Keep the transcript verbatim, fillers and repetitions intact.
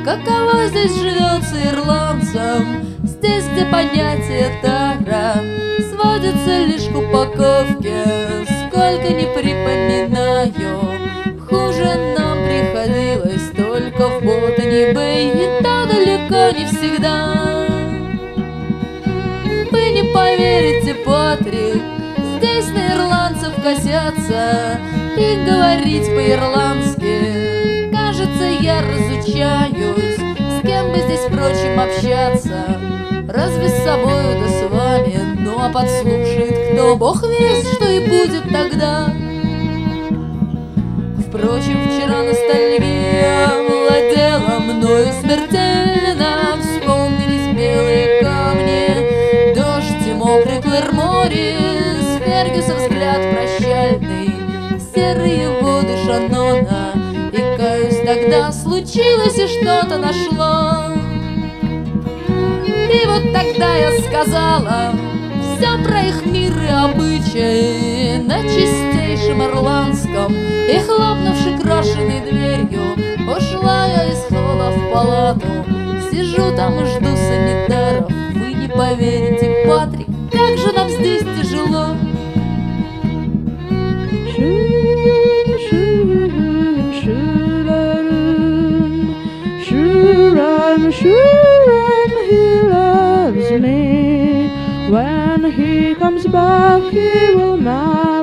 Каково здесь живется ирландцам, здесь, где понятие тара сводится лишь к упаковке. Сколько не припоминаю, хуже нам приходилось только в Ботани Бэй, и то далеко не всегда. Вы не поверите, Патрик, здесь на ирландцев косятся, и говорить по-ирландски, кажется, я разучаюсь. С кем бы здесь, впрочем, общаться? Разве с собою да с вами? Ну а подслушает кто? Бог весть, что и будет тогда. Впрочем, вчера ностальгия владела мною смертельно. Вспомнились белые камни, дождь и мокрый Клэр-Моррис, Фергюса взгляд прощальный, серые воды Шаннона. И, каюсь, тогда случилось и что-то нашло. И вот тогда я сказала все про их мир и обычаи на чистейшем ирландском, и, хлопнувши крашеной дверью, ушла я из холла в палату. Сижу там и жду санитаров. Вы не поверите, Патрик, как же нам здесь тяжело. When he comes back, he will marry.